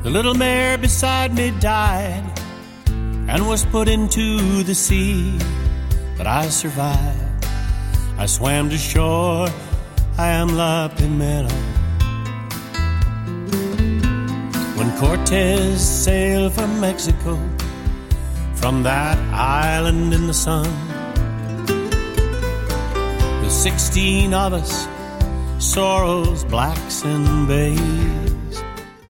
The little mare beside me died and was put into the sea, but I survived. I swam to shore, I am La Primera. When Cortez sailed from Mexico, from that island in the sun, the 16 of us, sorrels, blacks, and babes,